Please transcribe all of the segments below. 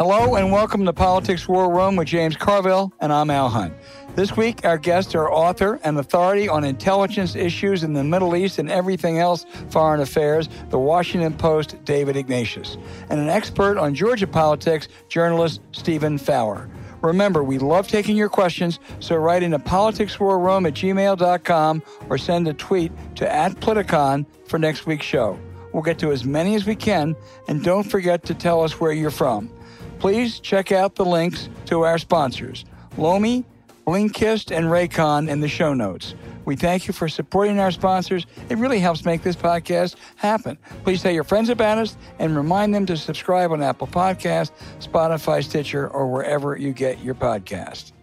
Hello and welcome to Politics War Room with James Carville, and I'm Al Hunt. This week, our guests are author and authority on intelligence issues in the Middle East and everything else foreign affairs, The Washington Post, David Ignatius, and an expert on Georgia politics, journalist Stephen Fowler. Remember, we love taking your questions, so write into politicswarroom@gmail.com or send a tweet to @Politicon for next week's show. We'll get to as many as we can, and don't forget to tell us where you're from. Please check out the links to our sponsors, Lomi, Blinkist, and Raycon in the show notes. We thank you for supporting our sponsors. It really helps make this podcast happen. Please tell your friends about us and remind them to subscribe on Apple Podcasts, Spotify, Stitcher, or wherever you get your podcast.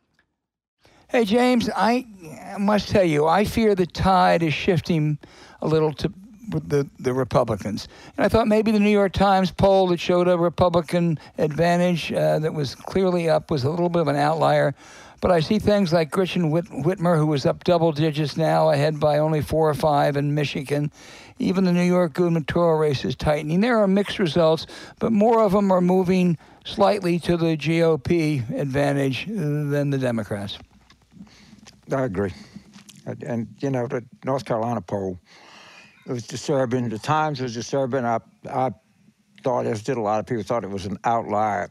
Hey, James, I must tell you, I fear the tide is shifting a little to the Republicans. And I thought maybe the New York Times poll that showed a Republican advantage that was clearly up was a little bit of an outlier. But I see things like Gretchen Whitmer, who was up double digits now, ahead by only 4 or 5 in Michigan. Even the New York gubernatorial race is tightening. There are mixed results, but more of them are moving slightly to the GOP advantage than the Democrats. I agree. And you know, the North Carolina poll, it was disturbing. The Times was disturbing. I thought, as did a lot of people, thought it was an outlier.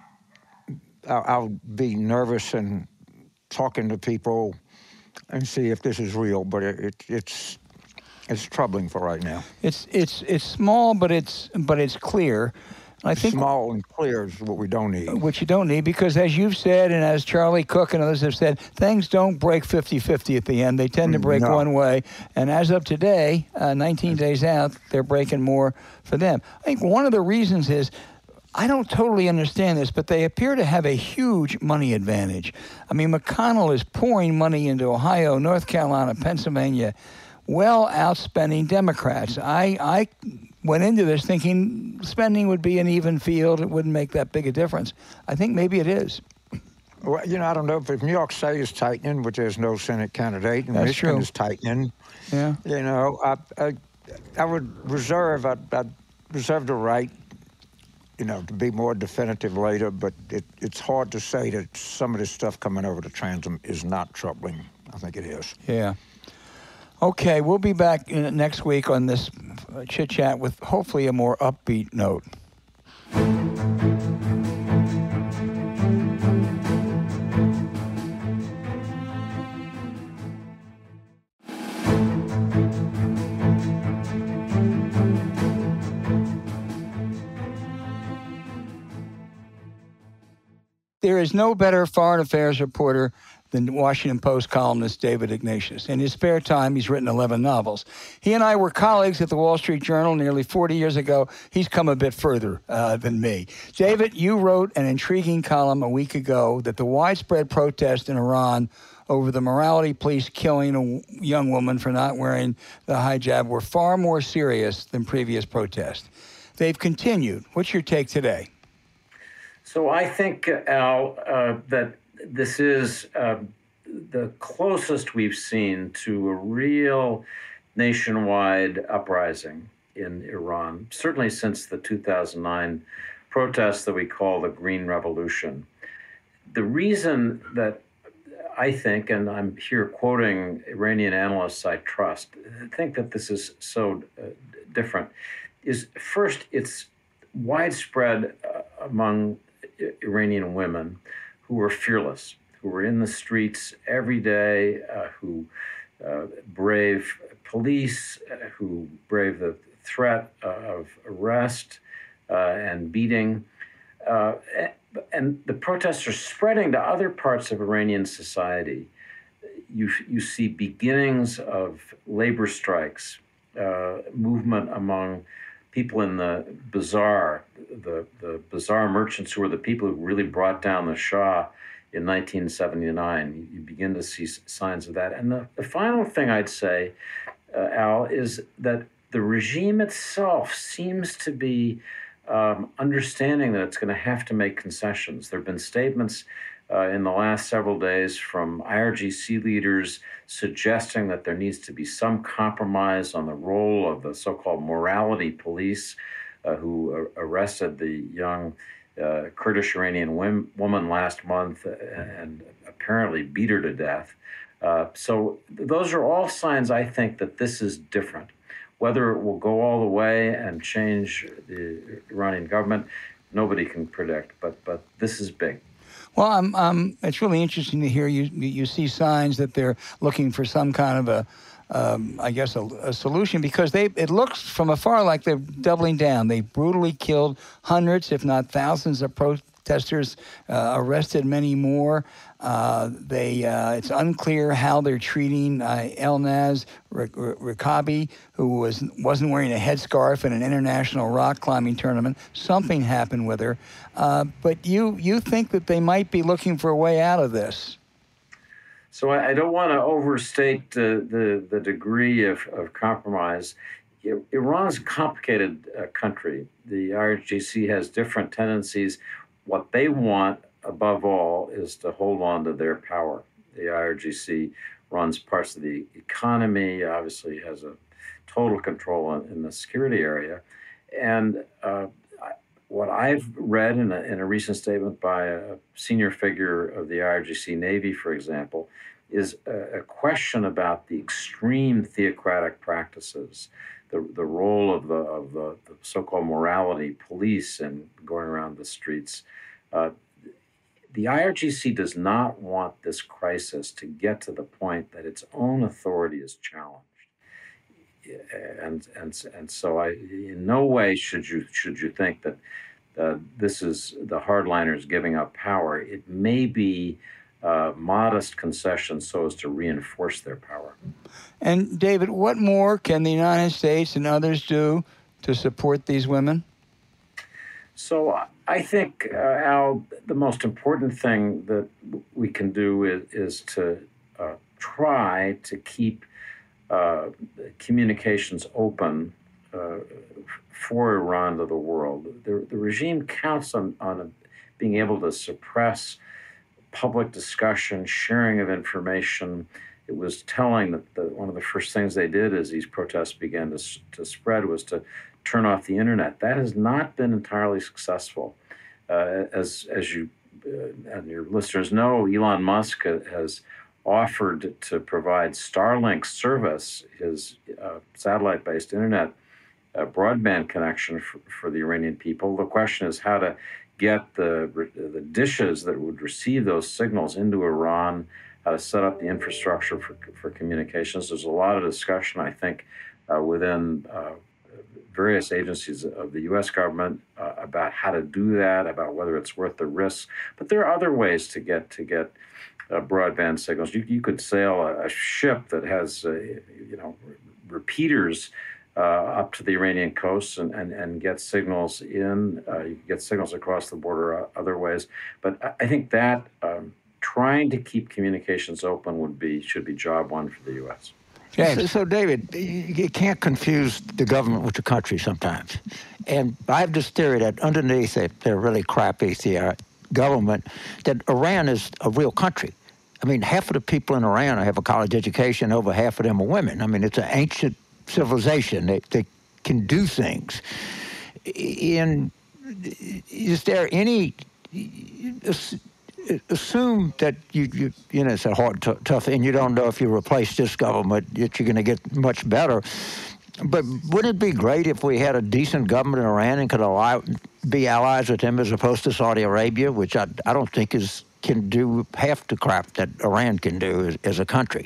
I'll be nervous and talking to people and see if this is real, but it's troubling for right now. It's small, but it's clear. I think small and clear is what we don't need. Which you don't need, because as you've said, and as Charlie Cook and others have said, things don't break 50-50 at the end. They tend to break one way. And as of today, 19 days out, they're breaking more for them. I think one of the reasons is, I don't totally understand this, but they appear to have a huge money advantage. I mean, McConnell is pouring money into Ohio, North Carolina, Pennsylvania, well outspending Democrats. I went into this thinking spending would be an even field. It wouldn't make that big a difference. I think maybe it is. Well, you know, I don't know if New York State is tightening, which there's no Senate candidate, and That's Michigan true. is tightening. Yeah. You know, I would reserve, I'd reserve the right, you know, to be more definitive later, but it's hard to say that some of this stuff coming over the transom is not troubling. I think it is. Yeah. Okay, we'll be back next week on this chit-chat with hopefully a more upbeat note. There is no better foreign affairs reporter than the Washington Post columnist David Ignatius. In his spare time, he's written 11 novels. He and I were colleagues at the Wall Street Journal nearly 40 years ago. He's come a bit further than me. David, you wrote an intriguing column a week ago that the widespread protest in Iran over the morality police killing a young woman for not wearing the hijab were far more serious than previous protests. They've continued. What's your take today? So I think, Al, that this is the closest we've seen to a real nationwide uprising in Iran, certainly since the 2009 protests that we call the Green Revolution. The reason that I think, and I'm here quoting Iranian analysts I trust, think that this is so different, is first, it's widespread among Iranian women who were fearless, who were in the streets every day, who brave police, who brave the threat of arrest and beating. And the protests are spreading to other parts of Iranian society. You see beginnings of labor strikes, movement among people in the bazaar, the bazaar merchants who are the people who really brought down the Shah in 1979. You begin to see signs of that. And the final thing I'd say, Al, is that the regime itself seems to be understanding that it's going to have to make concessions. There have been statements in the last several days from IRGC leaders suggesting that there needs to be some compromise on the role of the so-called morality police who arrested the young Kurdish Iranian woman last month and apparently beat her to death. So those are all signs, I think, that this is different. Whether it will go all the way and change the Iranian government, nobody can predict, but this is big. Well, it's really interesting to hear you see signs that they're looking for some kind of a solution, because it looks from afar like they're doubling down. They brutally killed hundreds, if not thousands, of protesters, arrested many more. It's unclear how they're treating Elnaz Rikabi, who wasn't wearing a headscarf in an international rock climbing tournament. Something happened with her. But you think that they might be looking for a way out of this? So I don't want to overstate the degree of compromise. Iran's a complicated country. The IRGC has different tendencies. What they want, above all, is to hold on to their power. The IRGC runs parts of the economy, obviously has a total control in the security area. And what I've read in a recent statement by a senior figure of the IRGC Navy, for example, is a question about the extreme theocratic practices, the role of the so-called morality police and going around the streets. The IRGC does not want this crisis to get to the point that its own authority is challenged. And so in no way should you think that this is the hardliners giving up power. It may be modest concessions so as to reinforce their power. And David, what more can the United States and others do to support these women? So I think, Al, the most important thing that we can do is to try to keep communications open for Iran to the world. The regime counts on being able to suppress public discussion, sharing of information. It was telling that one of the first things they did as these protests began to spread was to turn off the internet. That has not been entirely successful. As you and your listeners know, Elon Musk has offered to provide Starlink service, his satellite-based internet broadband connection for the Iranian people. The question is how to get the dishes that would receive those signals into Iran, how to set up the infrastructure for communications. There's a lot of discussion, I think, within various agencies of the U.S. government about how to do that, about whether it's worth the risk. But there are other ways to get broadband signals. You could sail a ship that has repeaters up to the Iranian coast and get signals in. You can get signals across the border other ways. But I think that trying to keep communications open should be job one for the U.S. So, David, you can't confuse the government with the country sometimes. And I have this theory that underneath their really crappy government, that Iran is a real country. I mean, half of the people in Iran have a college education, over half of them are women. I mean, it's an ancient civilization. They can do things. And is there any... Assume that you know, it's a hard, tough, and you don't know if you replace this government that you're going to get much better. But wouldn't it be great if we had a decent government in Iran and could be allies with them as opposed to Saudi Arabia, which I don't think can do half the crap that Iran can do as a country?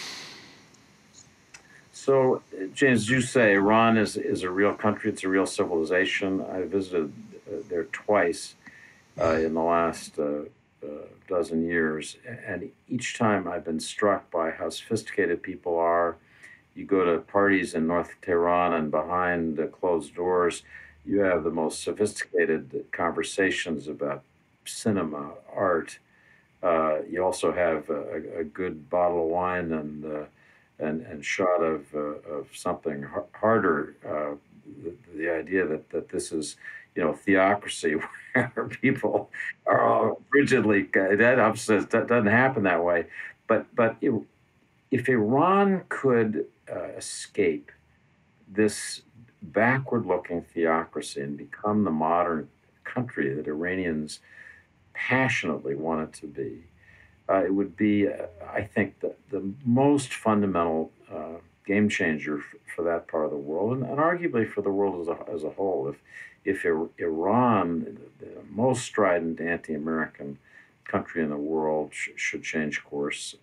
So, James, as you say, Iran is a real country. It's a real civilization. I visited there twice in the last dozen years, and each time I've been struck by how sophisticated people are. You go to parties in North Tehran, and behind the closed doors, you have the most sophisticated conversations about cinema, art. You also have a good bottle of wine and shot of something harder. The idea that this is, theocracy where people are all rigidly, that obviously doesn't happen that way. But if Iran could escape this backward-looking theocracy and become the modern country that Iranians passionately want it to be, it would be, I think, the most fundamental game changer for that part of the world, and arguably for the world as a whole. If Iran, the most strident anti-American country in the world, should change course,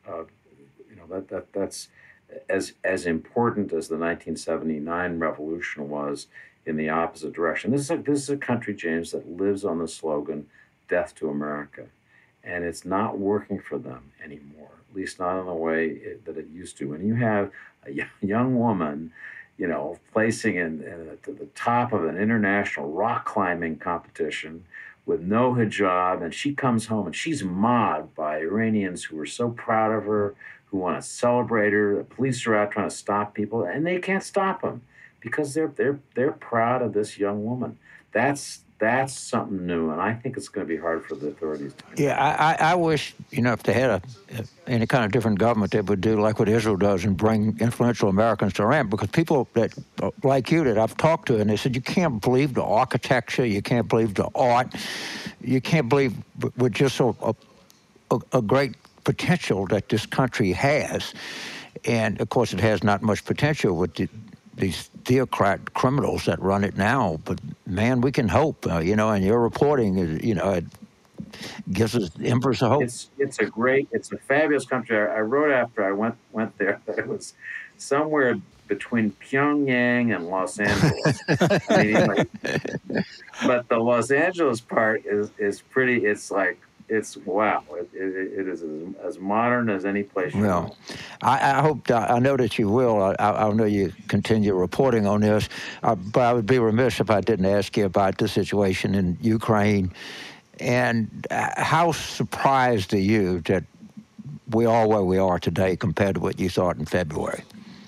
that's as important as the 1979 revolution was in the opposite direction. This is a country, James, that lives on the slogan "Death to America," and it's not working for them anymore, at least not in the way that it used to. When you have a young woman, placing to the top of an international rock climbing competition with no hijab, and she comes home and she's mobbed by Iranians who are so proud of her, who want to celebrate her. The police are out trying to stop people, and they can't stop them because they're proud of this young woman. That's something new, and I think it's going to be hard for the authorities to. Yeah, I wish, if they had any kind of different government that would do like what Israel does and bring influential Americans to Iran, because people that like you that I've talked to, and they said, you can't believe the architecture, you can't believe the art, you can't believe with just a great potential that this country has. And, of course, it has not much potential with these theocrat criminals that run it now. But, man, we can hope, and your reporting, it gives us embers of hope. It's a fabulous country. I wrote after I went there that it was somewhere between Pyongyang and Los Angeles. But the Los Angeles part is pretty, it's wow. It is as modern as any place. Well, I hope, I know that you will. I know you continue reporting on this, but I would be remiss if I didn't ask you about the situation in Ukraine. And how surprised are you that we are where we are today compared to what you thought in February?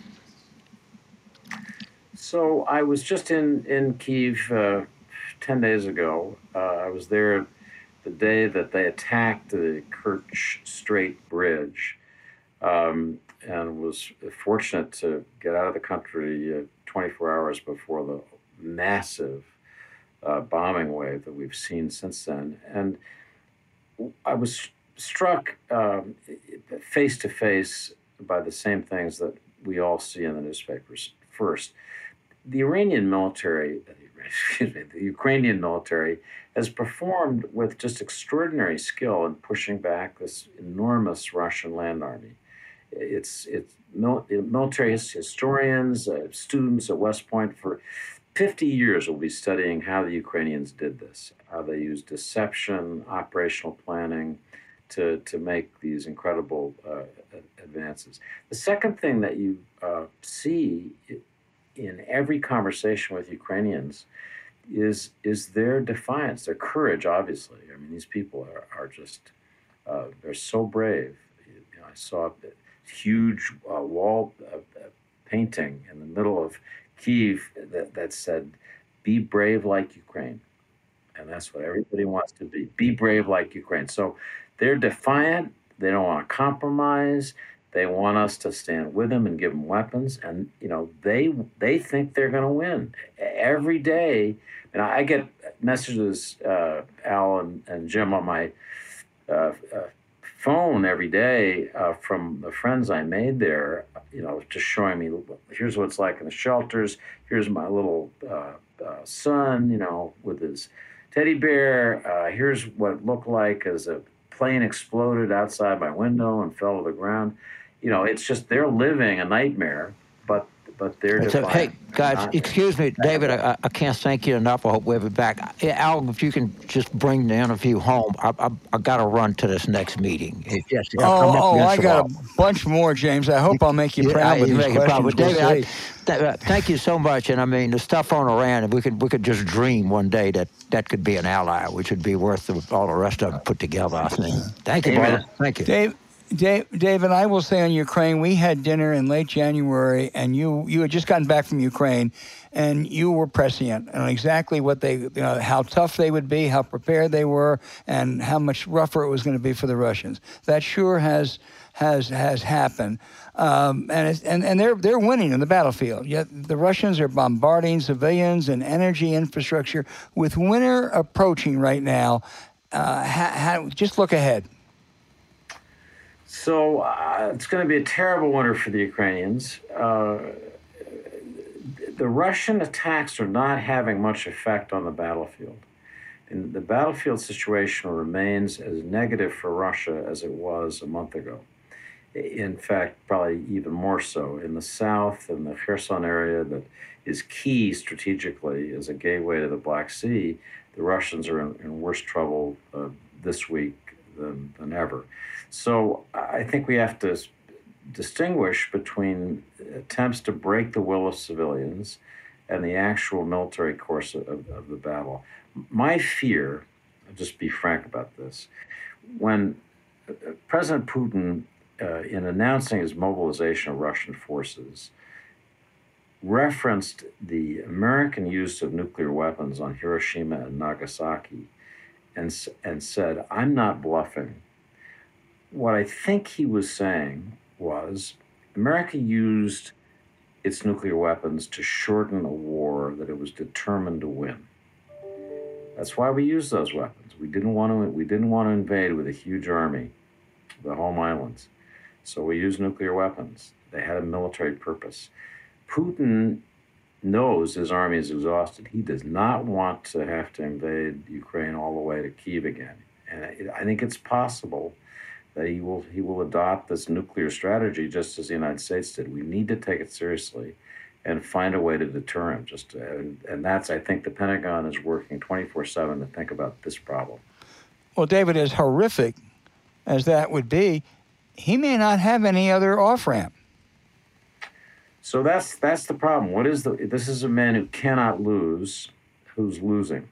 So I was just in Kyiv 10 days ago. I was there the day that they attacked the Kerch Strait Bridge, and was fortunate to get out of the country 24 hours before the massive bombing wave that we've seen since then. And I was struck face to face by the same things that we all see in the newspapers. First, the Ukrainian military has performed with just extraordinary skill in pushing back this enormous Russian land army. It's military historians, students at West Point for 50 years will be studying how the Ukrainians did this, how they used deception, operational planning to make these incredible advances. The second thing that you see in every conversation with Ukrainians is their defiance, their courage, obviously. I mean, these people are just, they're so brave. I saw a huge wall painting in the middle of Kyiv that said, "Be brave like Ukraine." And that's what everybody wants to be. Be brave like Ukraine. So they're defiant. They don't want to compromise. They want us to stand with them and give them weapons. And, they think they're going to win every day. And I get messages, Al and Jim, on my phone every day from the friends I made there, just showing me, here's what it's like in the shelters. Here's my little son, with his teddy bear. Here's what it looked like as a plane exploded outside my window and fell to the ground. It's just they're living a nightmare, but they're defiant. Hey, guys, excuse me, David, I can't thank you enough. I hope we'll be back. Al, if you can just bring the interview home, I got to run to this next meeting. I got a bunch more, James. I hope I'll make you proud with these questions. David, thank you so much. And I mean, the stuff on Iran, we could just dream one day that could be an ally, which would be worth all the rest of it put together, I think. Thank you, brother. Thank you. David, I will say on Ukraine, we had dinner in late January, and you had just gotten back from Ukraine, and you were prescient on exactly what how tough they would be, how prepared they were, and how much rougher it was going to be for the Russians. That sure has happened, and they're winning in the battlefield. Yet the Russians are bombarding civilians and energy infrastructure. With winter approaching right now, just look ahead. So it's going to be a terrible winter for the Ukrainians. The Russian attacks are not having much effect on the battlefield. And the battlefield situation remains as negative for Russia as it was a month ago. In fact, probably even more so. In the south, in the Kherson area that is key strategically as a gateway to the Black Sea, the Russians are in worse trouble this week than ever. So I think we have to distinguish between attempts to break the will of civilians and the actual military course of the battle. My fear, I'll just be frank about this, when President Putin, in announcing his mobilization of Russian forces, referenced the American use of nuclear weapons on Hiroshima and Nagasaki and said, "I'm not bluffing." What I think he was saying was America used its nuclear weapons to shorten a war that it was determined to win. That's why we used those weapons. We didn't want to invade with a huge army, the home islands. So we used nuclear weapons. They had a military purpose. Putin knows his army is exhausted. He does not want to have to invade Ukraine all the way to Kyiv again. And I think it's possible that he will adopt this nuclear strategy just as the United States did. We need to take it seriously and find a way to deter him. And that's, I think, the Pentagon is working 24/7 to think about this problem. Well, David, as horrific as that would be, he may not have any other off-ramp. So that's the problem. This is a man who cannot lose, who's losing.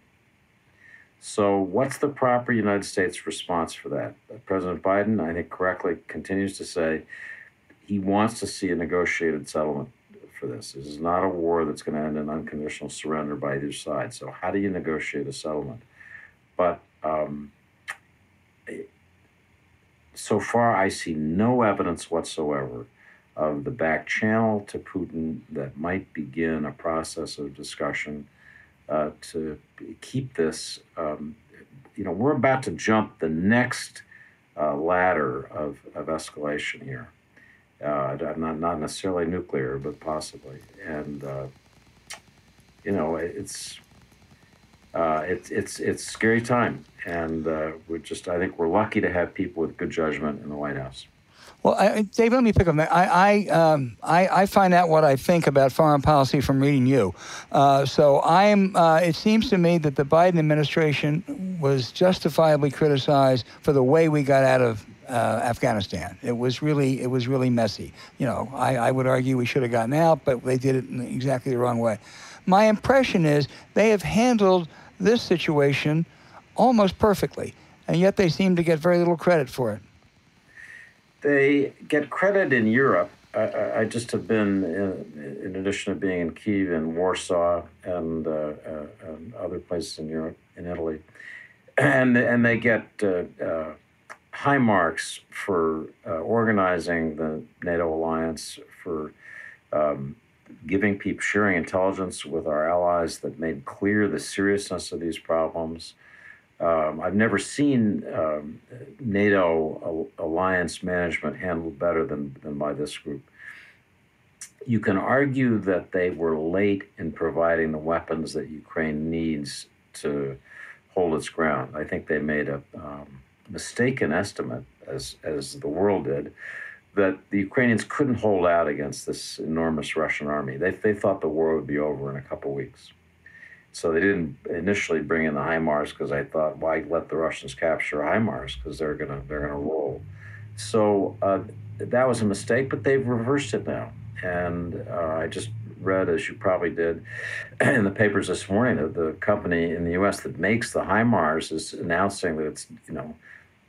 So what's the proper United States response for that? President Biden, I think correctly, continues to say he wants to see a negotiated settlement for this. This is not a war that's going to end in unconditional surrender by either side. So how do you negotiate a settlement? But so far, I see no evidence whatsoever of the back channel to Putin that might begin a process of discussion to keep this. We're about to jump the next ladder of escalation here. Not necessarily nuclear, but possibly. And it's a scary time. And I think we're lucky to have people with good judgment in the White House. Well, Dave, let me pick up that. I find out what I think about foreign policy from reading you. It seems to me that the Biden administration was justifiably criticized for the way we got out of Afghanistan. It was really messy. I would argue we should have gotten out, but they did it in exactly the wrong way. My impression is they have handled this situation almost perfectly, and yet they seem to get very little credit for it. They get credit in Europe. I just have been, in addition to being in Kyiv and Warsaw and other places in Europe, in Italy, and they get high marks for organizing the NATO alliance, for sharing intelligence with our allies that made clear the seriousness of these problems. I've never seen NATO alliance management handled better than by this group. You can argue that they were late in providing the weapons that Ukraine needs to hold its ground. I think they made a mistaken estimate, as the world did, that the Ukrainians couldn't hold out against this enormous Russian army. They thought the war would be over in a couple weeks. So they didn't initially bring in the HIMARS because I thought, why let the Russians capture HIMARS, because they're gonna roll. So that was a mistake, but they've reversed it now. And I just read, as you probably did, in the papers this morning, that the company in the U.S. that makes the HIMARS is announcing that it's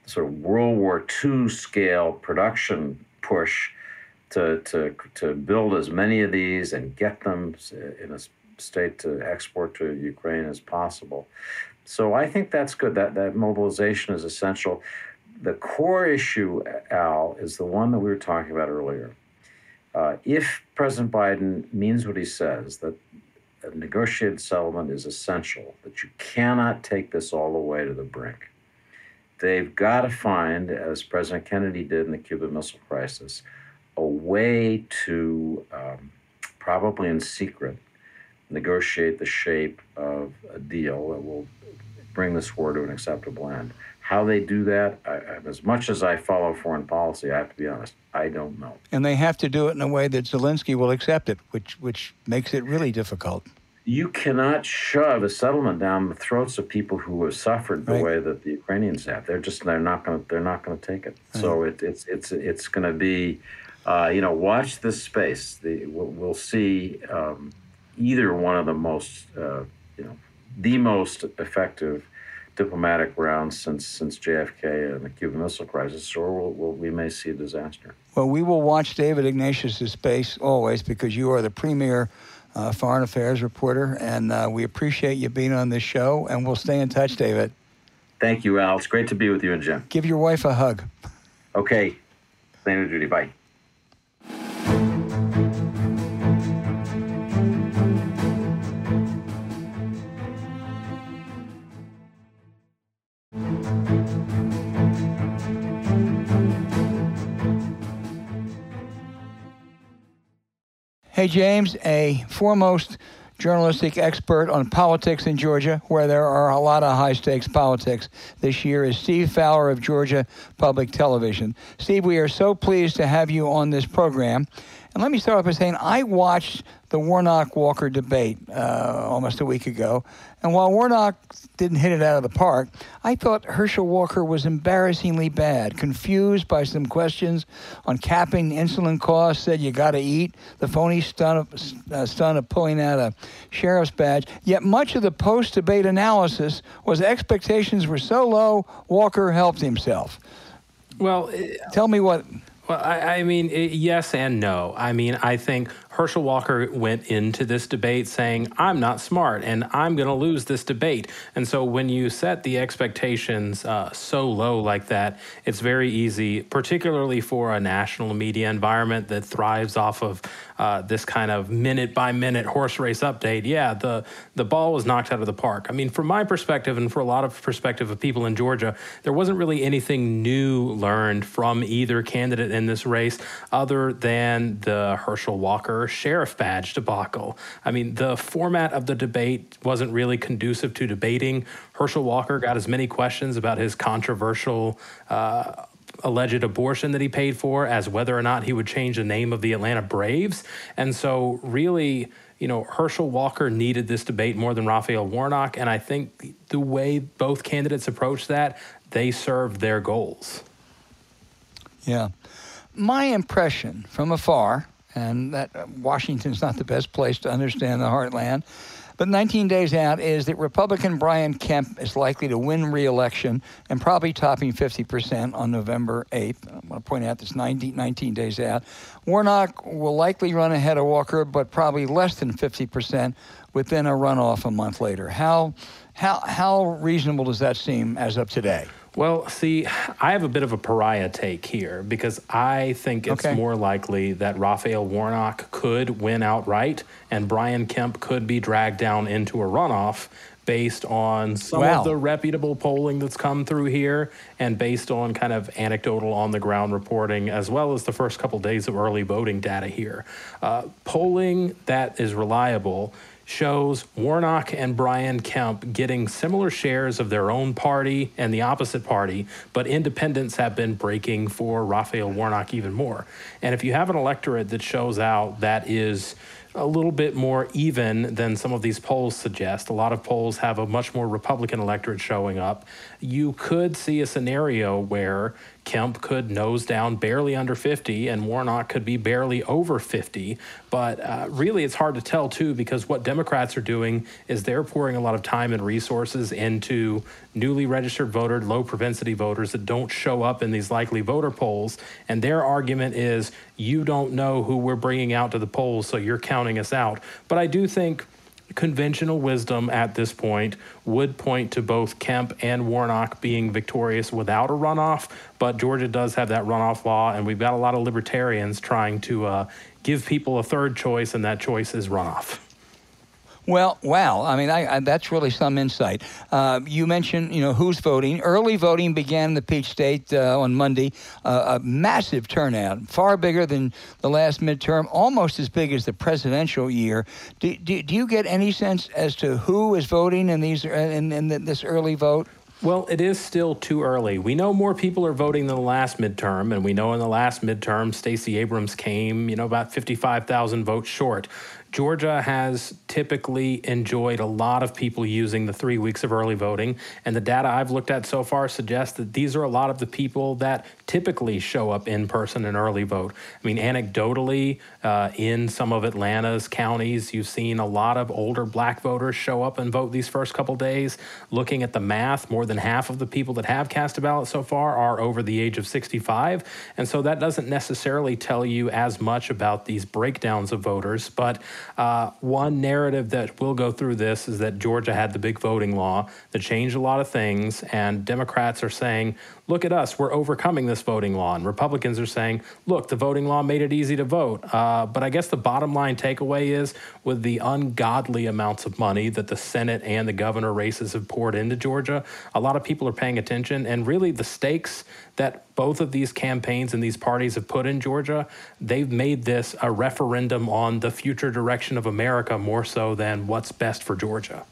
sort of World War II scale production push to build as many of these and get them in a state to export to Ukraine as possible. So I think that's good. That mobilization is essential. The core issue, Al, is the one that we were talking about earlier. If President Biden means what he says, that a negotiated settlement is essential, that you cannot take this all the way to the brink, they've got to find, as President Kennedy did in the Cuban Missile Crisis, a way to, probably in secret, negotiate the shape of a deal that will bring this war to an acceptable end. How they do that, as much as I follow foreign policy, I have to be honest, I don't know. And they have to do it in a way that Zelensky will accept it, which makes it really difficult. You cannot shove a settlement down the throats of people who have suffered the way that the Ukrainians have. They're not going to take it. Right. So it's going to be, watch this space. We'll see either one of the most, the most effective diplomatic rounds since JFK and the Cuban Missile Crisis, or we may see a disaster. Well, we will watch David Ignatius' space always, because you are the premier foreign affairs reporter, and we appreciate you being on this show, and we'll stay in touch, David. Thank you, Al. It's great to be with you and Jim. Give your wife a hug. Okay. Same to Judy. Bye. Hey, James, a foremost journalistic expert on politics in Georgia, where there are a lot of high-stakes politics this year, is Steve Fowler of Georgia Public Television. Steve, we are so pleased to have you on this program. And let me start off by saying I watched the Warnock-Walker debate almost a week ago. And while Warnock didn't hit it out of the park, I thought Herschel Walker was embarrassingly bad, confused by some questions on capping insulin costs, said you got to eat, the phony stunt of pulling out a sheriff's badge. Yet much of the post-debate analysis was expectations were so low, Walker helped himself. Well, tell me what... Well, I mean, yes and no. I mean, I think Herschel Walker went into this debate saying, I'm not smart and I'm going to lose this debate. And so when you set the expectations so low like that, it's very easy, particularly for a national media environment that thrives off of this kind of minute-by-minute horse race update. Yeah, the ball was knocked out of the park. I mean, from my perspective and for a lot of perspective of people in Georgia, there wasn't really anything new learned from either candidate in this race other than the Herschel Walker sheriff badge debacle. I mean, the format of the debate wasn't really conducive to debating. Herschel Walker got as many questions about his controversial alleged abortion that he paid for as whether or not he would change the name of the Atlanta Braves. And so really, Herschel Walker needed this debate more than Raphael Warnock. And I think the way both candidates approached that, they served their goals. Yeah. My impression from afar, and that Washington's not the best place to understand the heartland, but 19 days out, is that Republican Brian Kemp is likely to win re-election and probably topping 50% on November 8th. I want to point out this 19 days out. Warnock will likely run ahead of Walker, but probably less than 50% within a runoff a month later. How reasonable does that seem as of today? Well, see, I have a bit of a pariah take here because I think it's more likely that Raphael Warnock could win outright and Brian Kemp could be dragged down into a runoff based on some of the reputable polling that's come through here and based on kind of anecdotal on-the-ground reporting as well as the first couple days of early voting data here. Polling that is reliable shows Warnock and Brian Kemp getting similar shares of their own party and the opposite party, but independents have been breaking for Raphael Warnock even more. And if you have an electorate that shows out that is a little bit more even than some of these polls suggest, a lot of polls have a much more Republican electorate showing up, you could see a scenario where Kemp could nose down barely under 50 and Warnock could be barely over 50. But really, it's hard to tell, too, because what Democrats are doing is they're pouring a lot of time and resources into newly registered voter, low propensity voters that don't show up in these likely voter polls. And their argument is, you don't know who we're bringing out to the polls, so you're counting us out. But I do think conventional wisdom at this point would point to both Kemp and Warnock being victorious without a runoff, but Georgia does have that runoff law, and we've got a lot of libertarians trying to give people a third choice, and that choice is runoff. Well, wow. I mean, that's really some insight. You mentioned, who's voting. Early voting began in the Peach State on Monday. A massive turnout, far bigger than the last midterm, almost as big as the presidential year. Do you get any sense as to who is voting in this early vote? Well, it is still too early. We know more people are voting than the last midterm, and we know in the last midterm, Stacey Abrams came, about 55,000 votes short. Georgia has typically enjoyed a lot of people using the 3 weeks of early voting, and the data I've looked at so far suggests that these are a lot of the people that typically show up in person and early vote. I mean, anecdotally, in some of Atlanta's counties, you've seen a lot of older black voters show up and vote these first couple days. Looking at the math, more than half of the people that have cast a ballot so far are over the age of 65, and so that doesn't necessarily tell you as much about these breakdowns of voters, but one narrative that will go through this is that Georgia had the big voting law that changed a lot of things, and Democrats are saying, look at us, we're overcoming this voting law. And Republicans are saying, look, the voting law made it easy to vote. But I guess the bottom line takeaway is, with the ungodly amounts of money that the Senate and the governor races have poured into Georgia, a lot of people are paying attention. And really the stakes that both of these campaigns and these parties have put in Georgia, they've made this a referendum on the future direction of America more so than what's best for Georgia.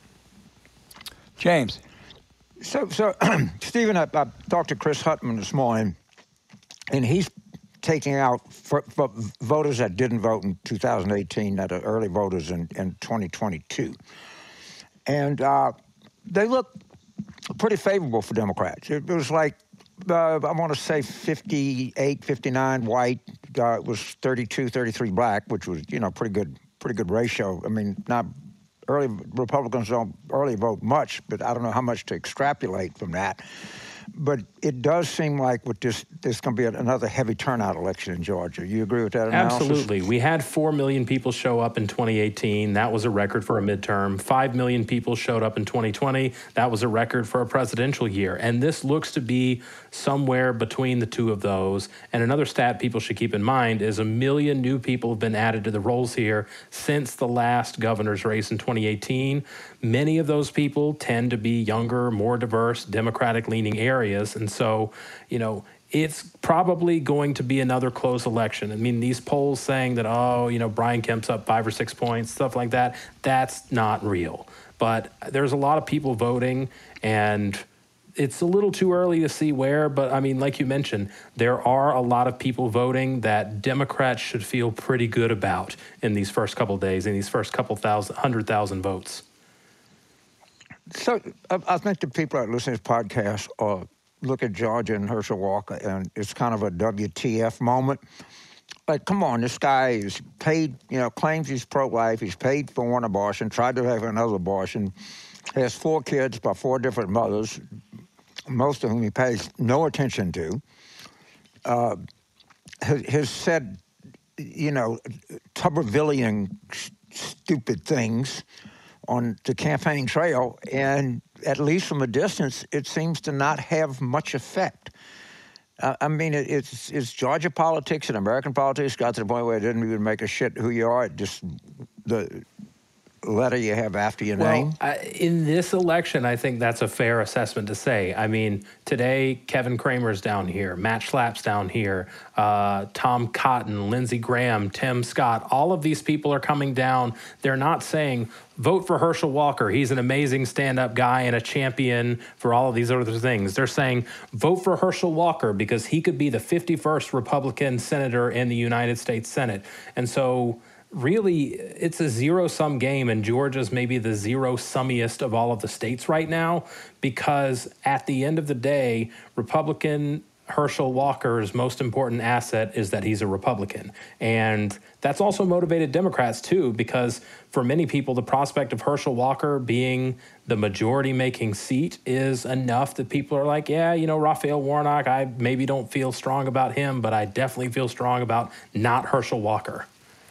James. So Stephen, I talked to Chris Hutman this morning, and he's taking out for voters that didn't vote in 2018, that are early voters in 2022. And they look pretty favorable for Democrats. It was like, I want to say 58, 59 white. It was 32, 33 black, which was, pretty good ratio. I mean, not early Republicans don't early vote much, but I don't know how much to extrapolate from that. But it does seem like with this going to be another heavy turnout election in Georgia. You agree with that analysis? Absolutely. We had 4 million people show up in 2018. That was a record for a midterm. 5 million people showed up in 2020. That was a record for a presidential year. And this looks to be somewhere between the two of those. And another stat people should keep in mind is 1 million new people have been added to the rolls here since the last governor's race in 2018. Many of those people tend to be younger, more diverse, Democratic-leaning areas. And so, it's probably going to be another close election. I mean, these polls saying that, Brian Kemp's up 5 or 6 points, stuff like that, that's not real. But there's a lot of people voting, and it's a little too early to see where. But, I mean, like you mentioned, there are a lot of people voting that Democrats should feel pretty good about in these first couple of days, in these first couple 100,000 votes. So I think the people that listen to this podcast look at Georgia and Herschel Walker, and it's kind of a WTF moment. Like, come on, this guy is paid, claims he's pro-life, he's paid for one abortion, tried to have another abortion, has 4 kids by 4 different mothers, most of whom he pays no attention to, has said, Tubervillian stupid things on the campaign trail, and at least from a distance, it seems to not have much effect. I mean, it's Georgia politics and American politics got to the point where it didn't even make a shit who you are. It just the letter you have after your name. In this election, I think that's a fair assessment to say. I mean, today, Kevin Cramer's down here, Matt Schlapp's down here, Tom Cotton, Lindsey Graham, Tim Scott, all of these people are coming down. They're not saying, vote for Herschel Walker. He's an amazing stand-up guy and a champion for all of these other things. They're saying, vote for Herschel Walker because he could be the 51st Republican senator in the United States Senate. And so really, it's a zero-sum game, and Georgia's maybe the zero-summiest of all of the states right now, because at the end of the day, Republican Herschel Walker's most important asset is that he's a Republican. And that's also motivated Democrats, too, because for many people, the prospect of Herschel Walker being the majority-making seat is enough that people are like, yeah, Raphael Warnock, I maybe don't feel strong about him, but I definitely feel strong about not Herschel Walker.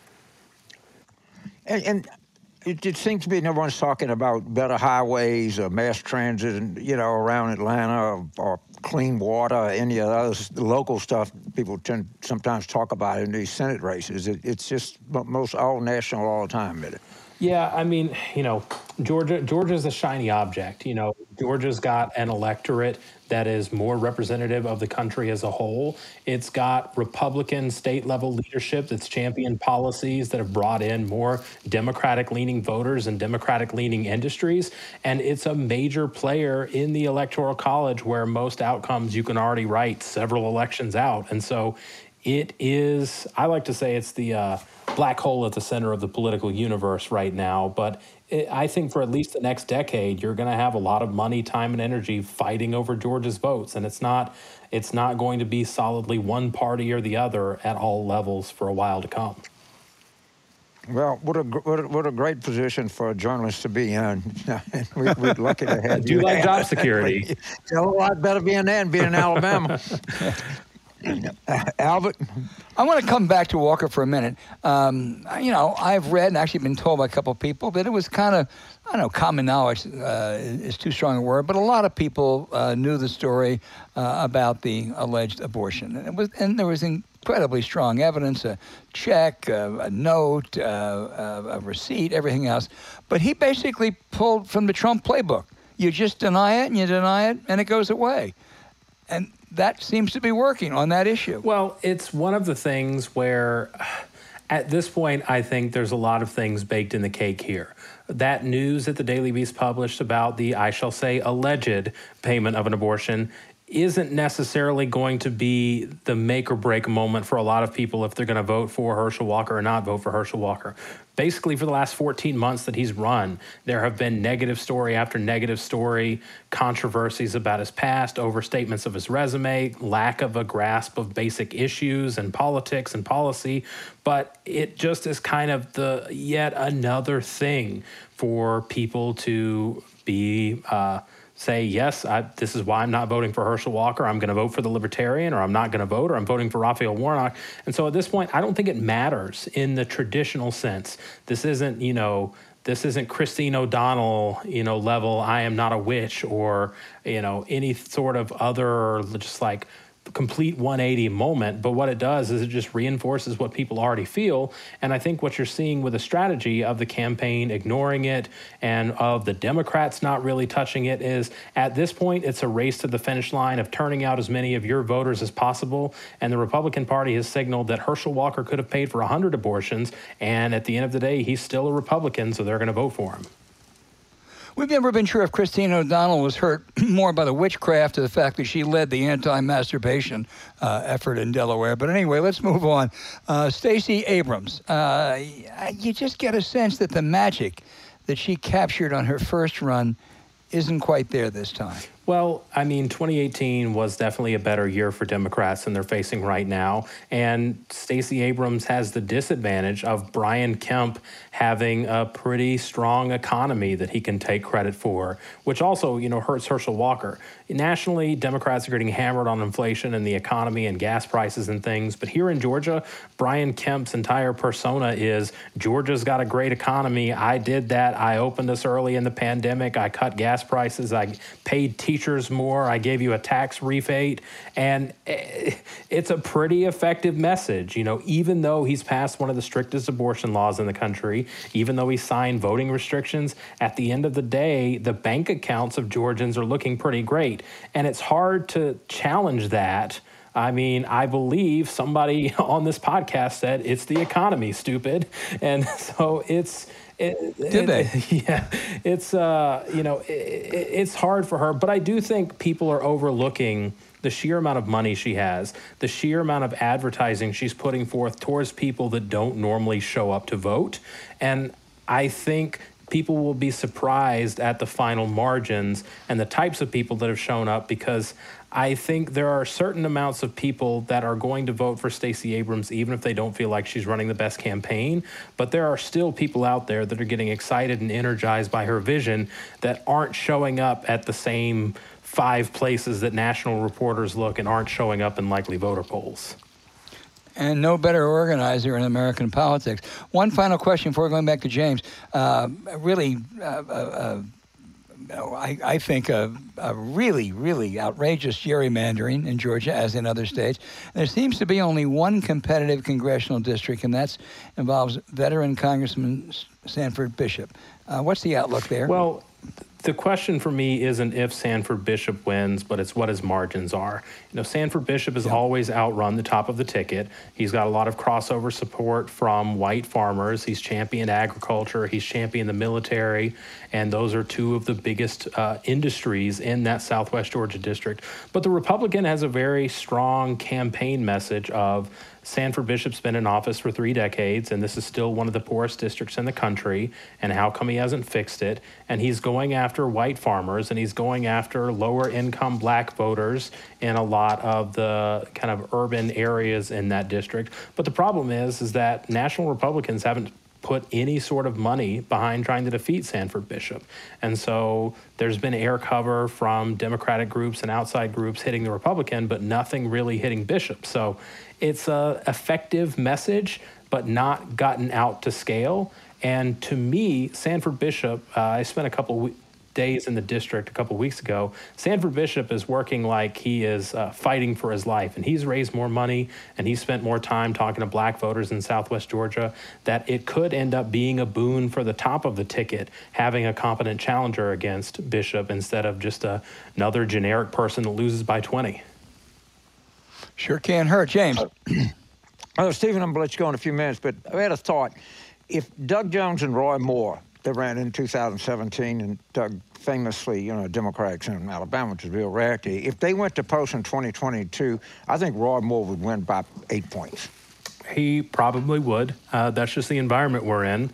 And it seems to me no one's talking about better highways or mass transit, around Atlanta or clean water, any of those local stuff people tend sometimes talk about in these Senate races. It's just most all national all the time, isn't it? Yeah, I mean, Georgia's a shiny object. Georgia's got an electorate that is more representative of the country as a whole. It's got Republican state-level leadership that's championed policies that have brought in more Democratic-leaning voters and Democratic-leaning industries. And it's a major player in the Electoral College where most outcomes you can already write several elections out. And so it is, I like to say it's the black hole at the center of the political universe right now. But I think for at least the next decade, you're going to have a lot of money, time, and energy fighting over Georgia's votes. And it's not going to be solidly one party or the other at all levels for a while to come. Well, what a great position for a journalist to be in. We're lucky to have you. Do you like job security? It's a lot better being there than being in Alabama. Albert? I want to come back to Walker for a minute. I've read and actually been told by a couple of people that it was kind of, I don't know, common knowledge is too strong a word, but a lot of people knew the story about the alleged abortion. And there was incredibly strong evidence, a check, a note, a receipt, everything else. But he basically pulled from the Trump playbook. You just deny it and you deny it and it goes away. And that seems to be working on that issue. Well, it's one of the things where at this point, I think there's a lot of things baked in the cake here. That news that the Daily Beast published about the, I shall say, alleged payment of an abortion isn't necessarily going to be the make or break moment for a lot of people if they're going to vote for Herschel Walker or not vote for Herschel Walker. Basically, for the last 14 months that he's run, there have been negative story after negative story, controversies about his past, overstatements of his resume, lack of a grasp of basic issues and politics and policy. But it just is kind of the yet another thing for people to be say, yes, this is why I'm not voting for Herschel Walker. I'm going to vote for the Libertarian, or I'm not going to vote, or I'm voting for Raphael Warnock. And so at this point, I don't think it matters in the traditional sense. This isn't, Christine O'Donnell, level, I am not a witch, or, any sort of other just like complete 180 moment. But what it does is it just reinforces what people already feel. And I think what you're seeing with the strategy of the campaign ignoring it and of the Democrats not really touching it is at this point, it's a race to the finish line of turning out as many of your voters as possible. And the Republican Party has signaled that Herschel Walker could have paid for 100 abortions. And at the end of the day, he's still a Republican, so they're going to vote for him. We've never been sure if Christine O'Donnell was hurt more by the witchcraft or the fact that she led the anti-masturbation effort in Delaware. But anyway, let's move on. Stacey Abrams, you just get a sense that the magic that she captured on her first run isn't quite there this time. Well, I mean, 2018 was definitely a better year for Democrats than they're facing right now. And Stacey Abrams has the disadvantage of Brian Kemp having a pretty strong economy that he can take credit for, which also, hurts Herschel Walker. Nationally, Democrats are getting hammered on inflation and the economy and gas prices and things. But here in Georgia, Brian Kemp's entire persona is Georgia's got a great economy. I did that. I opened us early in the pandemic. I cut gas prices. I paid teachers more. I gave you a tax rebate. And it's a pretty effective message. Even though he's passed one of the strictest abortion laws in the country, even though he signed voting restrictions, at the end of the day, the bank accounts of Georgians are looking pretty great. And it's hard to challenge that. I mean, I believe somebody on this podcast said it's the economy, stupid. And so it's... Did they? Yeah, it's it's hard for her, but I do think people are overlooking the sheer amount of money she has, the sheer amount of advertising she's putting forth towards people that don't normally show up to vote, and I think people will be surprised at the final margins and the types of people that have shown up, because I think there are certain amounts of people that are going to vote for Stacey Abrams even if they don't feel like she's running the best campaign. But there are still people out there that are getting excited and energized by her vision that aren't showing up at the same 5 places that national reporters look and aren't showing up in likely voter polls. And no better organizer in American politics. One final question before going back to James. I think a really, really outrageous gerrymandering in Georgia, as in other states. There seems to be only one competitive congressional district, and that involves veteran Congressman Sanford Bishop. What's the outlook there? Well, the question for me isn't if Sanford Bishop wins, but it's what his margins are. You know, Sanford Bishop has always outrun the top of the ticket. He's got a lot of crossover support from white farmers. He's championed agriculture. He's championed the military. And those are 2 of the biggest industries in that Southwest Georgia district. But the Republican has a very strong campaign message of Sanford Bishop's been in office for 3 decades, and this is still one of the poorest districts in the country, and how come he hasn't fixed it? And he's going after white farmers, and he's going after lower-income black voters in a lot of the kind of urban areas in that district. But the problem is that national Republicans haven't put any sort of money behind trying to defeat Sanford Bishop. And so there's been air cover from Democratic groups and outside groups hitting the Republican, but nothing really hitting Bishop. So it's a effective message, but not gotten out to scale. And to me, Sanford Bishop, I spent a couple days in the district a couple weeks ago. Sanford Bishop is working like he is fighting for his life, and he's raised more money and he's spent more time talking to black voters in Southwest Georgia, that it could end up being a boon for the top of the ticket having a competent challenger against Bishop instead of just another generic person that loses by 20. Sure can't hurt. James. Stephen, I'm going to let you go in a few minutes, but I had a thought. If Doug Jones and Roy Moore, they ran in 2017, and Doug famously, Democrats in Alabama, which is real rarity. If they went to post in 2022, I think Roy Moore would win by 8 points. He probably would. That's just the environment we're in.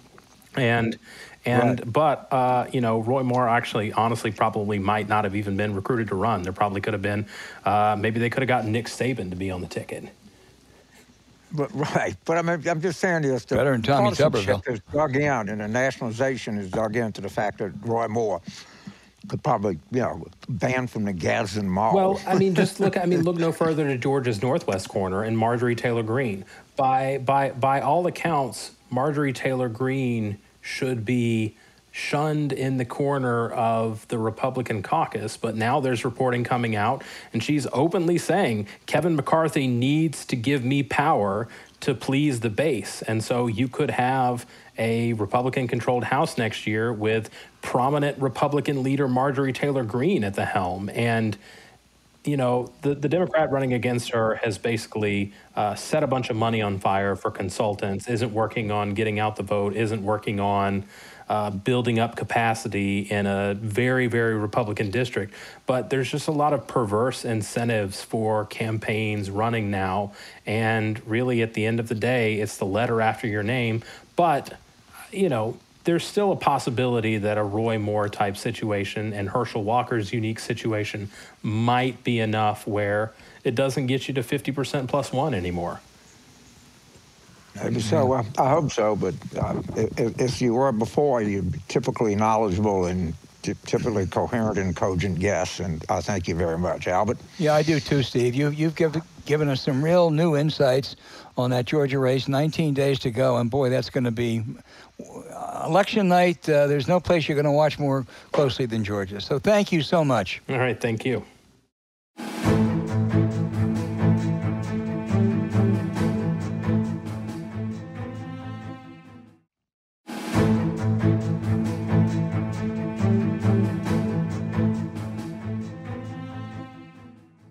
But Roy Moore actually, honestly, probably might not have even been recruited to run. There probably could have been, maybe they could have gotten Nick Saban to be on the ticket. But I'm just saying this. Better than Tommy Tuberville. Is dug in, and the nationalization is dug into the fact that Roy Moore could probably, ban from the Gadsden Mall. Well, look no further to Georgia's northwest corner and Marjorie Taylor Greene. By all accounts, Marjorie Taylor Greene should be shunned in the corner of the Republican caucus, but now there's reporting coming out, and she's openly saying Kevin McCarthy needs to give me power to please the base. And so you could have a Republican-controlled House next year with prominent Republican leader Marjorie Taylor Greene at the helm. And the Democrat running against her has basically set a bunch of money on fire for consultants, isn't working on getting out the vote, isn't working on building up capacity in a very, very Republican district. But there's just a lot of perverse incentives for campaigns running now. And really, at the end of the day, it's the letter after your name. But, there's still a possibility that a Roy Moore type situation and Herschel Walker's unique situation might be enough where it doesn't get you to 50% plus one anymore. Maybe so. I hope so. But if you were before, you'd be typically knowledgeable and typically coherent and cogent guests. And I thank you very much, Albert. Yeah, I do too, Steve. You've given us some real new insights on that Georgia race. 19 days to go, and boy, that's going to be election night. There's no place you're going to watch more closely than Georgia. So thank you so much. All right, thank you.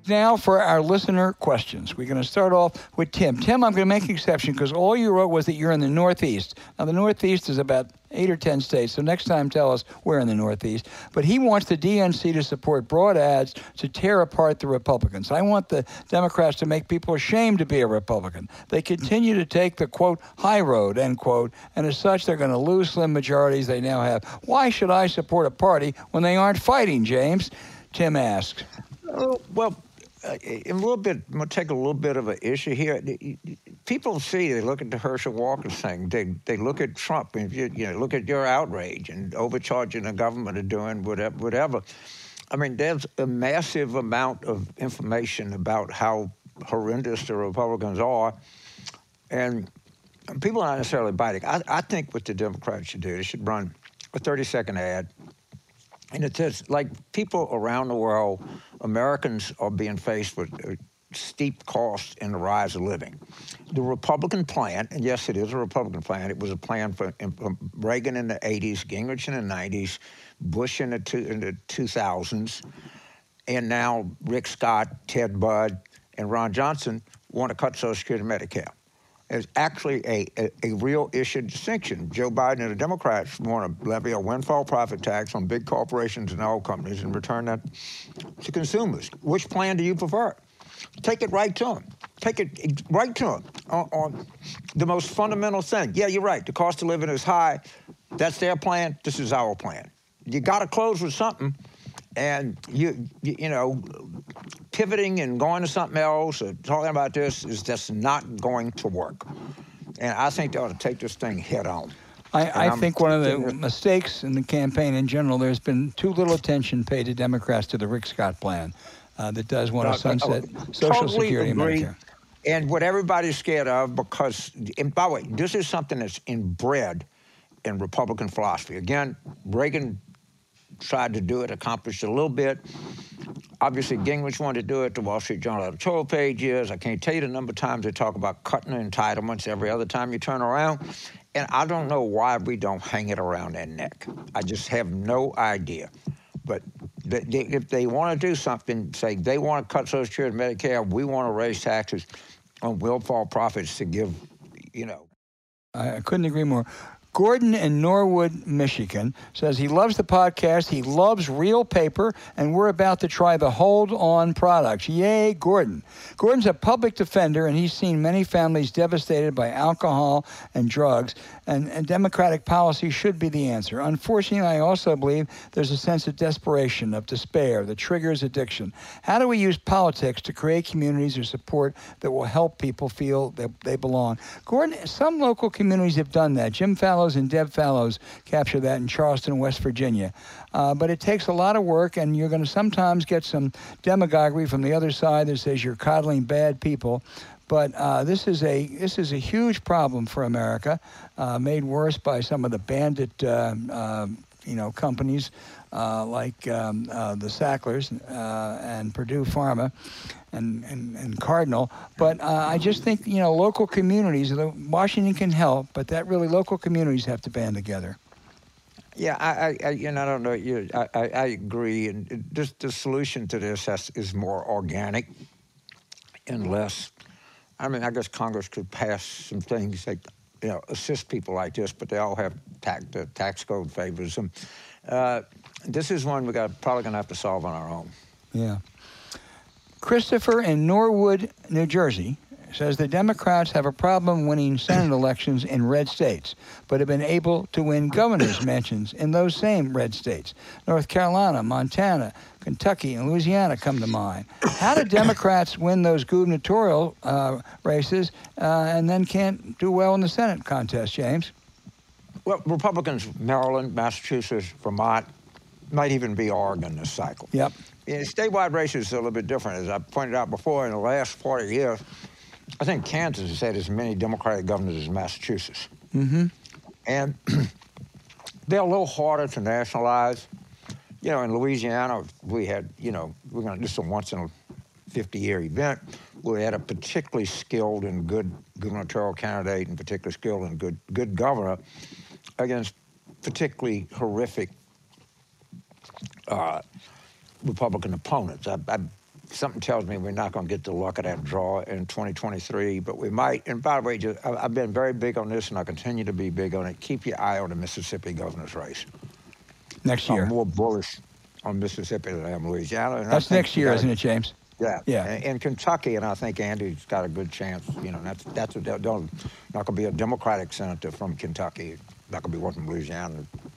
now for our listener questions. We're going to start off with Tim. Tim, I'm going to make an exception because all you wrote was that you're in the Northeast. Now, the Northeast is about 8 or 10 states, so next time tell us where in the Northeast. But he wants the DNC to support broad ads to tear apart the Republicans. I want the Democrats to make people ashamed to be a Republican. They continue to take the, quote, high road, end quote, and as such, they're going to lose slim majorities they now have. Why should I support a party when they aren't fighting, James? Tim asks. Oh, well, a little bit, I'm going to take a little bit of an issue here. People see, they look at the Herschel Walker thing, they look at Trump, and look at your outrage and overcharging the government of doing whatever. I mean, there's a massive amount of information about how horrendous the Republicans are, and people are not necessarily biting. I think what the Democrats should do, they should run a 30-second ad. And it says, like, people around the world, Americans are being faced with steep costs in the rise of living. The Republican plan, and yes, it is a Republican plan. It was a plan for Reagan in the 80s, Gingrich in the 90s, Bush in the 2000s, and now Rick Scott, Ted Budd, and Ron Johnson want to cut Social Security and Medicare. It's actually a real issue distinction. Joe Biden and the Democrats want to levy a windfall profit tax on big corporations and oil companies and return that to consumers. Which plan do you prefer? Take it right to them. Take it right to them on the most fundamental thing. Yeah, you're right. The cost of living is high. That's their plan. This is our plan. You got to close with something. And, you know, pivoting and going to something else or talking about this is just not going to work. And I think they ought to take this thing head on. I think one of the mistakes in the campaign in general, there's been too little attention paid to Democrats to the Rick Scott plan that does want to sunset Social Security and Medicare. And what everybody's scared of, because, and by the way, this is something that's inbred in Republican philosophy. Again, Reagan tried to do it, accomplished a little bit. Obviously, Gingrich wanted to do it. The Wall Street Journal editorial page is. I can't tell you the number of times they talk about cutting entitlements every other time you turn around. And I don't know why we don't hang it around their neck. I just have no idea. But if they want to do something, say they want to cut Social Security and Medicare, we want to raise taxes on windfall profits to give, you know. I couldn't agree more. Gordon in Norwood, Michigan, says he loves the podcast, he loves real paper, and we're about to try the Hold On products. Yay, Gordon. Gordon's a public defender, and he's seen many families devastated by alcohol and drugs, and Democratic policy should be the answer. Unfortunately, I also believe there's a sense of desperation, of despair, that triggers addiction. How do we use politics to create communities of support that will help people feel that they belong? Gordon, some local communities have done that. Jim Fallows and Deb Fallows capture that in Charleston, West Virginia. But it takes a lot of work, and you're going to sometimes get some demagoguery from the other side that says you're coddling bad people. But this is a huge problem for America, made worse by some of the bandit companies like the Sacklers and Purdue Pharma and Cardinal. But I just think, local communities, Washington can help, but that really local communities have to band together. Yeah, I don't know. I agree. And the solution to this is more organic and less. I mean, I guess Congress could pass some things that, assist people like this, but they all have tax code favors them. This is one probably going to have to solve on our own. Yeah. Christopher in Norwood, New Jersey, says the Democrats have a problem winning Senate elections in red states, but have been able to win governor's mansions in those same red states. North Carolina, Montana, Kentucky, and Louisiana come to mind. How do Democrats win those gubernatorial races and then can't do well in the Senate contest, James? Well, Republicans, Maryland, Massachusetts, Vermont, might even be Oregon this cycle. Yep. Statewide races are a little bit different. As I pointed out before, in the last 40 years, I think Kansas has had as many Democratic governors as Massachusetts. Mm-hmm. And they're a little harder to nationalize. In Louisiana, we had, this is a once-in-a-50-year event. We had a particularly skilled and good gubernatorial candidate and particularly skilled and good governor against particularly horrific Republican opponents. I something tells me we're not going to get the luck of that draw in 2023, but we might. And by the way, I've been very big on this, and I continue to be big on it. Keep your eye on the Mississippi governor's race. Next year. I'm more bullish on Mississippi than I am Louisiana. And That's next year, isn't it, James? Yeah. Yeah. And Kentucky, and I think Andy's got a good chance. You know, that's not going to be a Democratic senator from Kentucky. Not going to be one from Louisiana.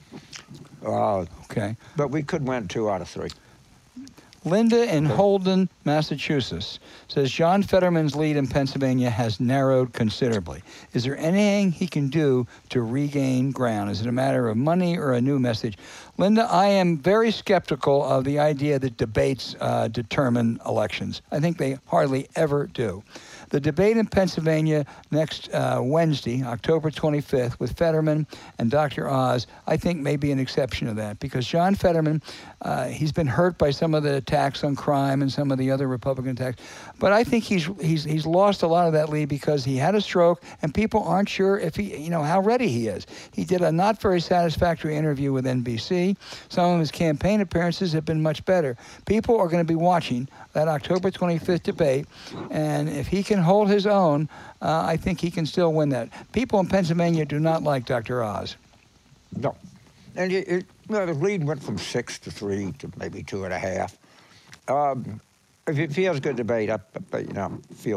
Okay. But we could win 2 out of 3. Linda in Holden, Massachusetts, says John Fetterman's lead in Pennsylvania has narrowed considerably. Is there anything he can do to regain ground? Is it a matter of money or a new message? Linda, I am very skeptical of the idea that debates determine elections. I think they hardly ever do. The debate in Pennsylvania next Wednesday, October 25th, with Fetterman and Dr. Oz, I think may be an exception to that, because John Fetterman, he's been hurt by some of the attacks on crime and some of the other Republican attacks, but I think he's lost a lot of that lead because he had a stroke, and people aren't sure if he, how ready he is. He did a not very satisfactory interview with NBC. Some of his campaign appearances have been much better. People are going to be watching that October 25th debate, and if he can hold his own, I think he can still win that. People in Pennsylvania do not like Dr. Oz. No. And the lead went from 6 to 3 to maybe 2.5. If he has a good debate, I feel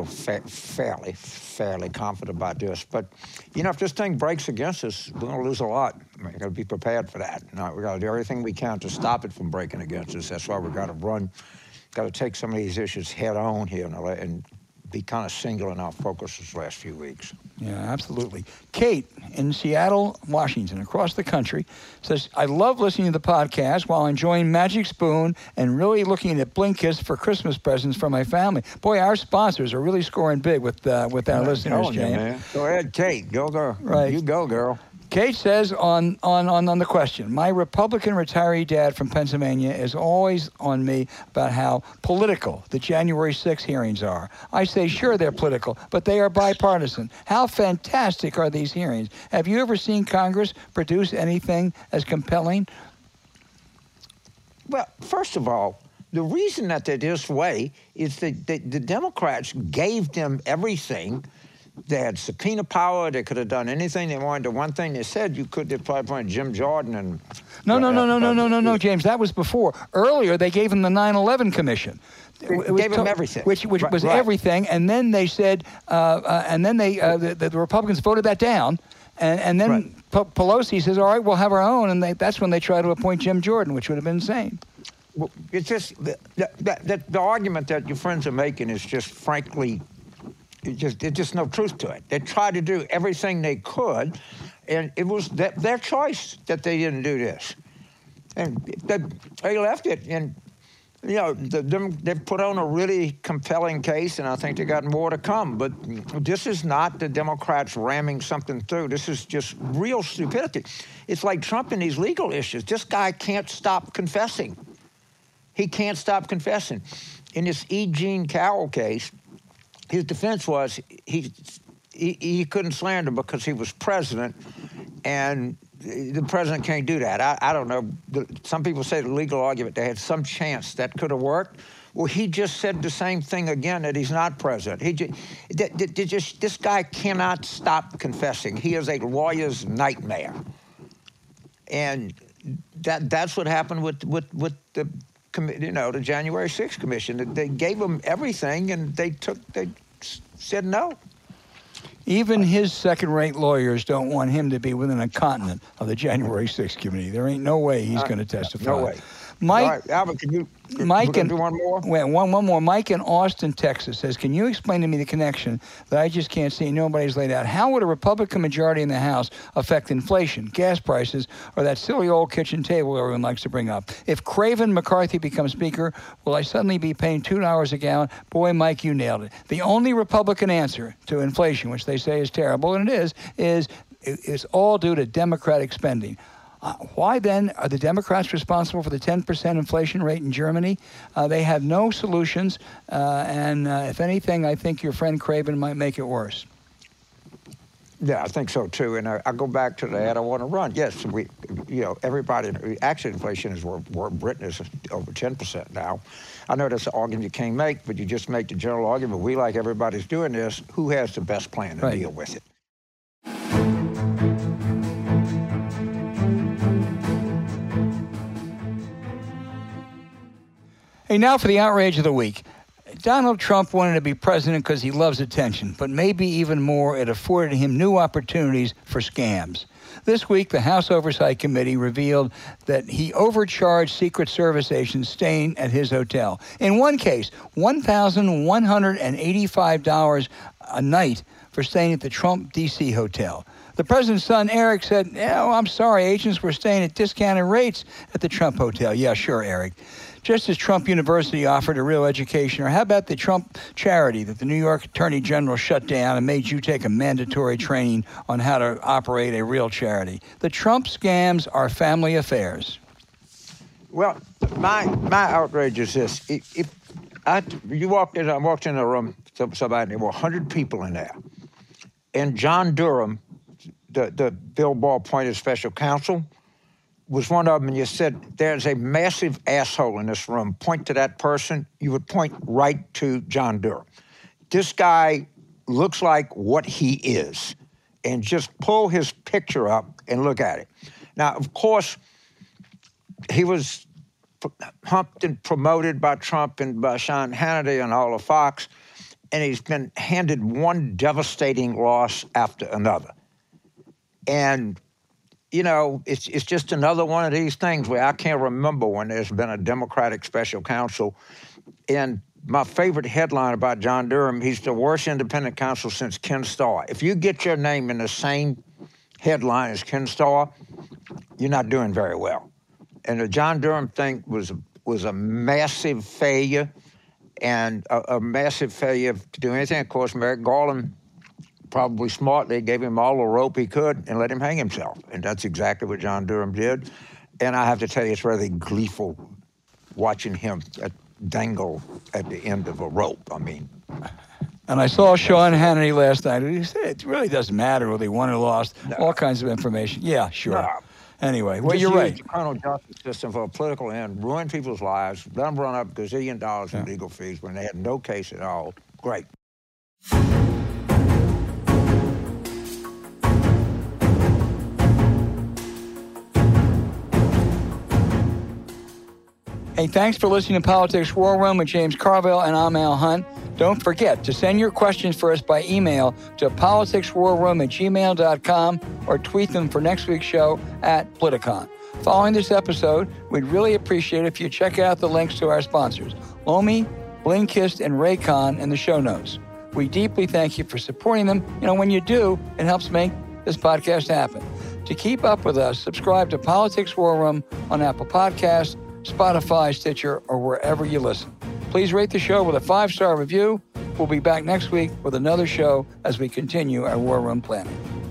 fairly confident about this. But, if this thing breaks against us, we're going to lose a lot. We've got to be prepared for that. We've got to do everything we can to stop it from breaking against us. That's why we've got to run. Got to take some of these issues head on here and be kind of single in our focus this last few weeks. Yeah, absolutely. Kate in Seattle, Washington, across the country, says, I love listening to the podcast while enjoying Magic Spoon and really looking at Blinkist for Christmas presents for my family. Boy, our sponsors are really scoring big with our listeners, James. Go ahead, Kate. Go, girl. Right. You go, girl. Kate says on the question, my Republican retiree dad from Pennsylvania is always on me about how political the January 6 hearings are. I say, sure, they're political, but they are bipartisan. How fantastic are these hearings? Have you ever seen Congress produce anything as compelling? Well, first of all, the reason that they're this way is that the Democrats gave them everything. They had subpoena power. They could have done anything they wanted. The one thing they said they probably point Jim Jordan and... No, James. That was before. Earlier, they gave him the 9/11 Commission. They gave him everything. Which was everything. And then they said, the Republicans voted that down. And then Pelosi says, all right, we'll have our own. And that's when they try to appoint Jim Jordan, which would have been insane. Well, it's just the argument that your friends are making is just, frankly... There's just no truth to it. They tried to do everything they could, and it was their choice that they didn't do this. And they left it, and, they put on a really compelling case, and I think they got more to come. But this is not the Democrats ramming something through. This is just real stupidity. It's like Trump in these legal issues. This guy can't stop confessing. He can't stop confessing. In this E. Jean Carroll case, his defense was he couldn't slander because he was president, and the president can't do that. I don't know. Some people say the legal argument, they had some chance that could have worked. Well, he just said the same thing again, that he's not president. This guy cannot stop confessing. He is a lawyer's nightmare. And that's what happened with the the January 6th Commission. They gave him everything, and they said no. Even his second-rate lawyers don't want him to be within a continent of the January 6th committee. There ain't no way he's going to testify. No way. Mike, all right, Albert, can you do one more? Wait, one more. Mike in Austin, Texas says, can you explain to me the connection that I just can't see, nobody's laid out? How would a Republican majority in the House affect inflation, gas prices, or that silly old kitchen table everyone likes to bring up? If Craven McCarthy becomes Speaker, will I suddenly be paying $2 a gallon? Boy, Mike, you nailed it. The only Republican answer to inflation, which they say is terrible, and it is all due to Democratic spending. Why then are the Democrats responsible for the 10% inflation rate in Germany? They have no solutions, and if anything, I think your friend Craven might make it worse. Yeah, I think so too. And I go back to the ad I want to run. Yes, everybody, actually inflation is where Britain is over 10% now. I know that's an argument you can't make, but you just make the general argument. We, like everybody's doing this, who has the best plan to deal with it? Hey, now for the outrage of the week. Donald Trump wanted to be president because he loves attention, but maybe even more, it afforded him new opportunities for scams. This week, the House Oversight Committee revealed that he overcharged Secret Service agents staying at his hotel. In one case, $1,185 a night for staying at the Trump D.C. hotel. The president's son, Eric, said, I'm sorry, agents were staying at discounted rates at the Trump hotel. Yeah, sure, Eric. Just as Trump University offered a real education, or how about the Trump charity that the New York Attorney General shut down and made you take a mandatory training on how to operate a real charity? The Trump scams are family affairs. Well, my outrage is this. I walked in a room, somebody, there were 100 people in there. And John Durham, the Bill Barr appointed special counsel, was one of them, and you said, there's a massive asshole in this room. Point to that person, you would point right to John Durham. This guy looks like what he is, and just pull his picture up and look at it. Now, of course, he was humped and promoted by Trump and by Sean Hannity and all of Fox, and he's been handed one devastating loss after another. And it's just another one of these things where I can't remember when there's been a Democratic special counsel. And my favorite headline about John Durham, he's the worst independent counsel since Ken Starr. If you get your name in the same headline as Ken Starr, you're not doing very well. And the John Durham thing was a massive failure, and a massive failure to do anything. Of course, Merrick Garland probably smartly gave him all the rope he could and let him hang himself. And that's exactly what John Durham did. And I have to tell you, it's rather gleeful watching him dangle at the end of a rope. I mean. And I saw Sean Hannity last night. He said it really doesn't matter whether he won or lost. No. All kinds of information. Yeah, sure. No. Anyway, well, you're right. The criminal justice system for a political end, ruin people's lives, let them run up $gazillion in legal fees when they had no case at all. Great. Hey, thanks for listening to Politics War Room with James Carville, and I'm Al Hunt. Don't forget to send your questions for us by email to politicswarroom@gmail.com or tweet them for next week's show at Politicon. Following this episode, we'd really appreciate it if you check out the links to our sponsors, Lomi, Blinkist, and Raycon in the show notes. We deeply thank you for supporting them. When you do, it helps make this podcast happen. To keep up with us, subscribe to Politics War Room on Apple Podcasts, Spotify, Stitcher, or wherever you listen. Please rate the show with a 5-star review. We'll be back next week with another show as we continue our War Room planning.